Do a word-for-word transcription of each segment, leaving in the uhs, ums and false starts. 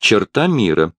Черта мира.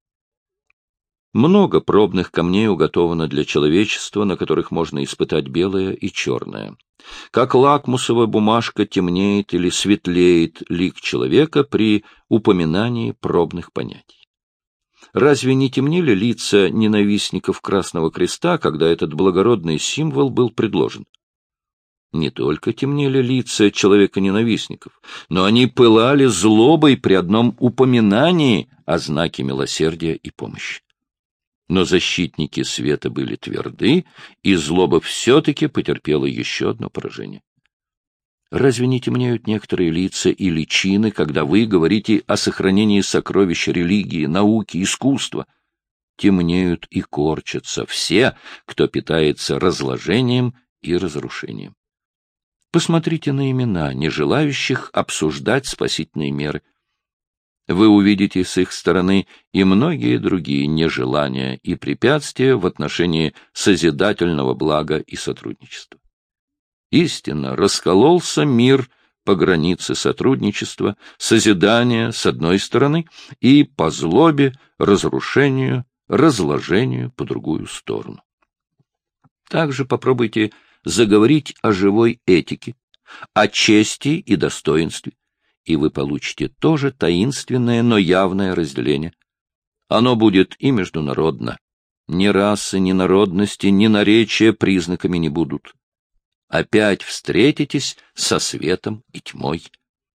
Много пробных камней уготовано для человечества, на которых можно испытать белое и черное. Как лакмусовая бумажка темнеет или светлеет лик человека при упоминании пробных понятий. Разве не темнели лица ненавистников Красного Креста, когда этот благородный символ был предложен? Не только темнели лица человека-ненавистников, но они пылали злобой при одном упоминании о знаке милосердия и помощи. Но защитники света были тверды, и злоба все-таки потерпела еще одно поражение. Разве не темнеют некоторые лица и личины, когда вы говорите о сохранении сокровищ религии, науки, искусства? Темнеют и корчатся все, кто питается разложением и разрушением. Посмотрите на имена, не желающих обсуждать спасительные меры. Вы увидите с их стороны и многие другие нежелания и препятствия в отношении созидательного блага и сотрудничества. Истинно раскололся мир по границе сотрудничества, созидания с одной стороны и по злобе, разрушению, разложению по другую сторону. Также попробуйте заговорить о живой этике, о чести и достоинстве, и вы получите тоже таинственное, но явное разделение. Оно будет и международно. Ни расы, ни народности, ни наречия признаками не будут. Опять встретитесь со светом и тьмой.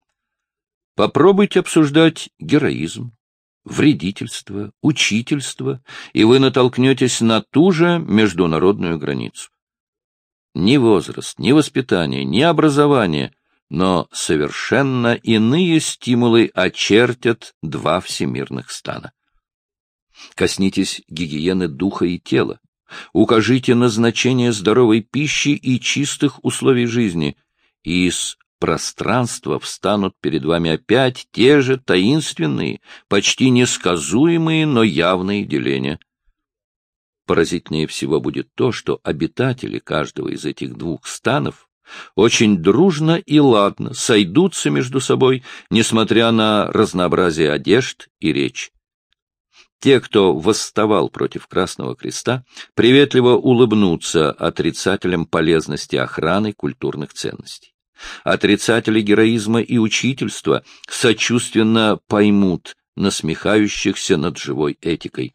Попробуйте обсуждать героизм, вредительство, учительство, и вы натолкнетесь на ту же международную границу. Ни возраст, ни воспитание, ни образование, но совершенно иные стимулы очертят два всемирных стана. Коснитесь гигиены духа и тела, укажите на значение здоровой пищи и чистых условий жизни, и из пространства встанут перед вами опять те же таинственные, почти несказуемые, но явные деления. Поразительнее всего будет то, что обитатели каждого из этих двух станов очень дружно и ладно сойдутся между собой, несмотря на разнообразие одежд и речи. Те, кто восставал против Красного Креста, приветливо улыбнутся отрицателям полезности охраны культурных ценностей. Отрицатели героизма и учительства сочувственно поймут насмехающихся над живой этикой.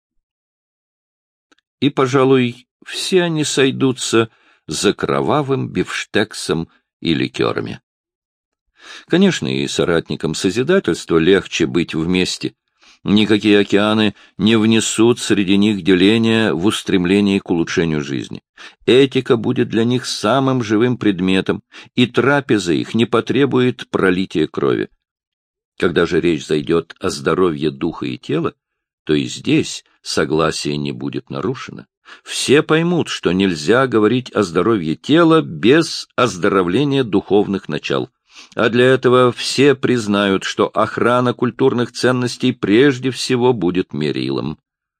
И, пожалуй, все они сойдутся за кровавым бифштексом и ликерами. Конечно, и соратникам созидательства легче быть вместе. Никакие океаны не внесут среди них деления в устремлении к улучшению жизни. Этика будет для них самым живым предметом, и трапеза их не потребует пролития крови. Когда же речь зайдет о здоровье духа и тела, то и здесь согласие не будет нарушено. Все поймут, что нельзя говорить о здоровье тела без оздоровления духовных начал. А для этого все признают, что охрана культурных ценностей прежде всего будет мерилом.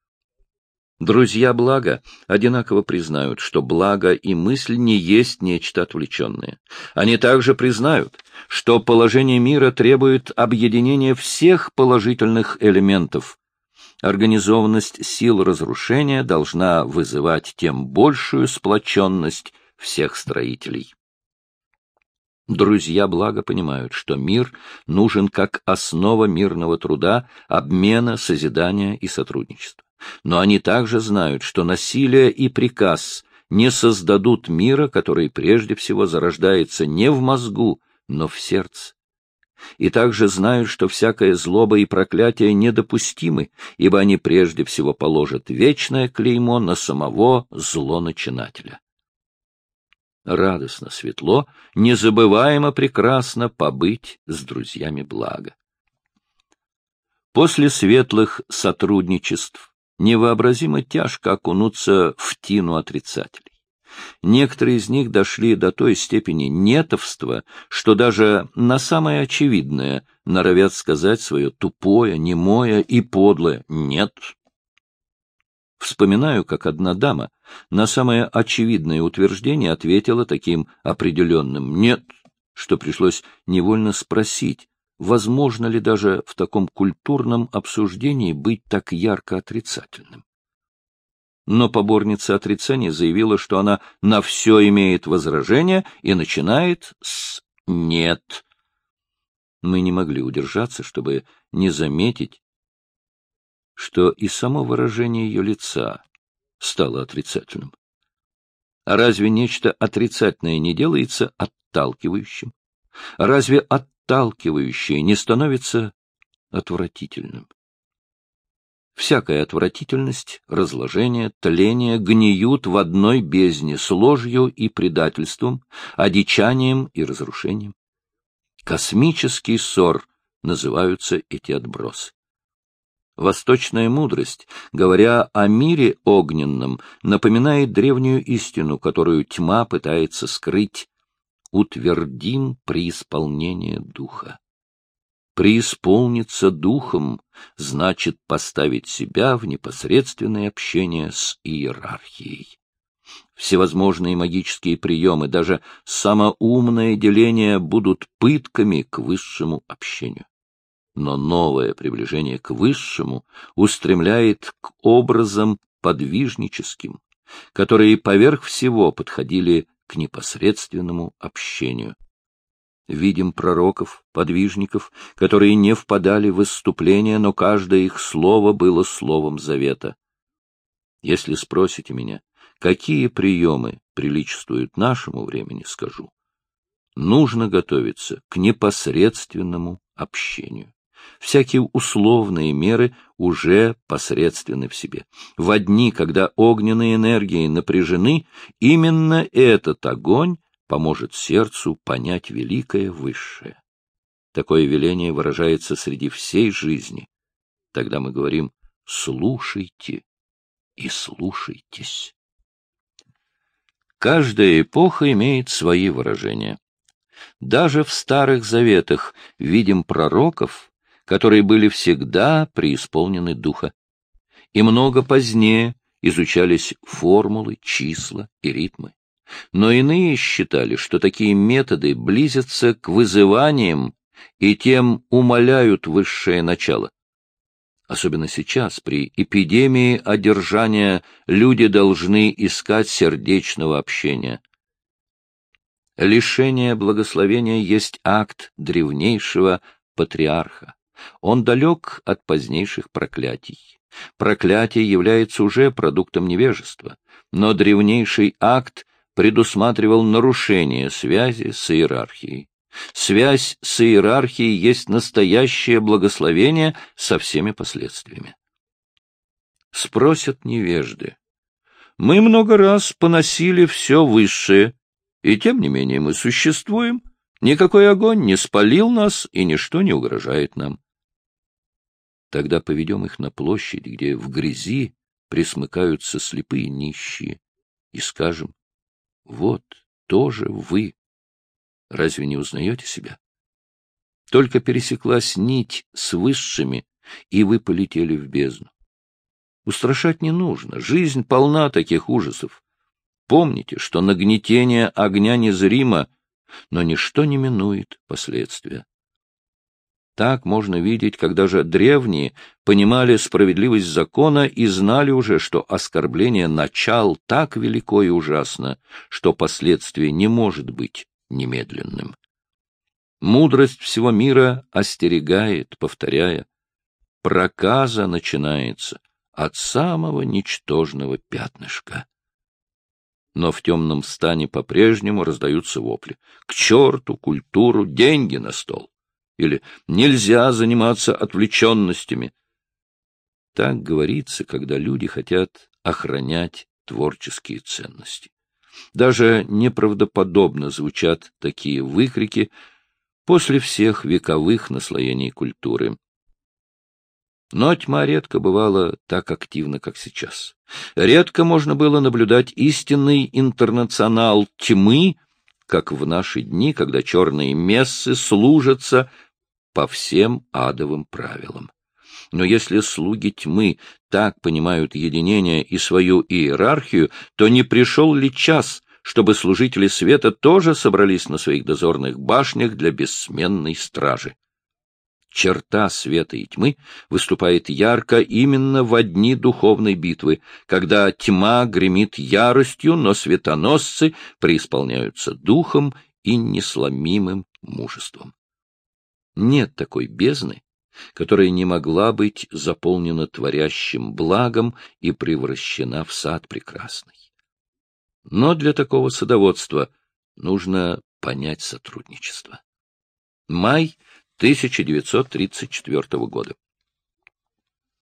Друзья блага одинаково признают, что благо и мысль не есть нечто отвлеченное. Они также признают, что положение мира требует объединения всех положительных элементов. Организованность сил разрушения должна вызывать тем большую сплоченность всех строителей. Друзья блага понимают, что мир нужен как основа мирного труда, обмена, созидания и сотрудничества. Но они также знают, что насилие и приказ не создадут мира, который прежде всего зарождается не в мозгу, но в сердце. И также знают, что всякая злоба и проклятие недопустимы, ибо они прежде всего положат вечное клеймо на самого злоначинателя. Радостно, светло, незабываемо прекрасно побыть с друзьями блага. После светлых сотрудничеств невообразимо тяжко окунуться в тину отрицателей. Некоторые из них дошли до той степени нетовства, что даже на самое очевидное норовят сказать свое тупое, немое и подлое «нет». Вспоминаю, как одна дама на самое очевидное утверждение ответила таким определенным «нет», что пришлось невольно спросить, возможно ли даже в таком культурном обсуждении быть так ярко отрицательным? Но поборница отрицания заявила, что она на все имеет возражение и начинает с «нет». Мы не могли удержаться, чтобы не заметить, что и само выражение ее лица стало отрицательным. А разве нечто отрицательное не делается отталкивающим? Разве отталкивающее не становится отвратительным? Всякая отвратительность, разложение, тление гниют в одной бездне с ложью и предательством, одичанием и разрушением. Космический ссор называются эти отбросы. Восточная мудрость, говоря о мире огненном, напоминает древнюю истину, которую тьма пытается скрыть: утвердим преисполнение духа. Преисполниться духом значит поставить себя в непосредственное общение с иерархией. Всевозможные магические приемы, даже самоумное деление будут пытками к высшему общению. Но новое приближение к высшему устремляет к образам подвижническим, которые поверх всего подходили к непосредственному общению. Видим пророков, подвижников, которые не впадали в исступление, но каждое их слово было словом завета. Если спросите меня, какие приемы приличествуют нашему времени, скажу: нужно готовиться к непосредственному общению. Всякие условные меры уже посредственны в себе. В дни, когда огненные энергии напряжены, именно этот огонь поможет сердцу понять великое высшее. Такое веление выражается среди всей жизни. Тогда мы говорим: слушайте и слушайтесь. Каждая эпоха имеет свои выражения. Даже в Старых Заветах видим пророков, которые были всегда преисполнены духа. И много позднее изучались формулы, числа и ритмы. Но иные считали, что такие методы близятся к вызываниям и тем умаляют высшее начало. Особенно сейчас, при эпидемии одержания, люди должны искать сердечного общения. Лишение благословения есть акт древнейшего патриарха. Он далек от позднейших проклятий. Проклятие является уже продуктом невежества, но древнейший акт предусматривал нарушение связи с иерархией. Связь с иерархией есть настоящее благословение со всеми последствиями. Спросят невежды: мы много раз поносили все высшее, и тем не менее мы существуем, никакой огонь не спалил нас, и ничто не угрожает нам. Тогда поведем их на площадь, где в грязи пресмыкаются слепые нищие, и скажем: вот тоже вы. Разве не узнаете себя? Только пересеклась нить с высшими, и вы полетели в бездну. Устрашать не нужно, жизнь полна таких ужасов. Помните, что нагнетение огня незримо, но ничто не минует последствия. Так можно видеть, когда же древние понимали справедливость закона и знали уже, что оскорбление начал так велико и ужасно, что последствие не может быть немедленным. Мудрость всего мира остерегает, повторяя: проказа начинается от самого ничтожного пятнышка. Но в темном стане по-прежнему раздаются вопли: к черту культуру, деньги на стол! Или нельзя заниматься отвлеченностями. Так говорится, когда люди хотят охранять творческие ценности. Даже неправдоподобно звучат такие выкрики после всех вековых наслоений культуры. Но тьма редко бывала так активна, как сейчас. Редко можно было наблюдать истинный интернационал тьмы, как в наши дни, когда черные мессы служатся по всем адовым правилам. Но если слуги тьмы так понимают единение и свою иерархию, то не пришел ли час, чтобы служители света тоже собрались на своих дозорных башнях для бессменной стражи? черта света и тьмы выступает ярко именно во дни духовной битвы, когда тьма гремит яростью, но светоносцы преисполняются духом и несломимым мужеством. Нет такой бездны, которая не могла быть заполнена творящим благом и превращена в сад прекрасный. Но для такого садоводства нужно понять сотрудничество. Май тысяча девятьсот тридцать четвёртого года.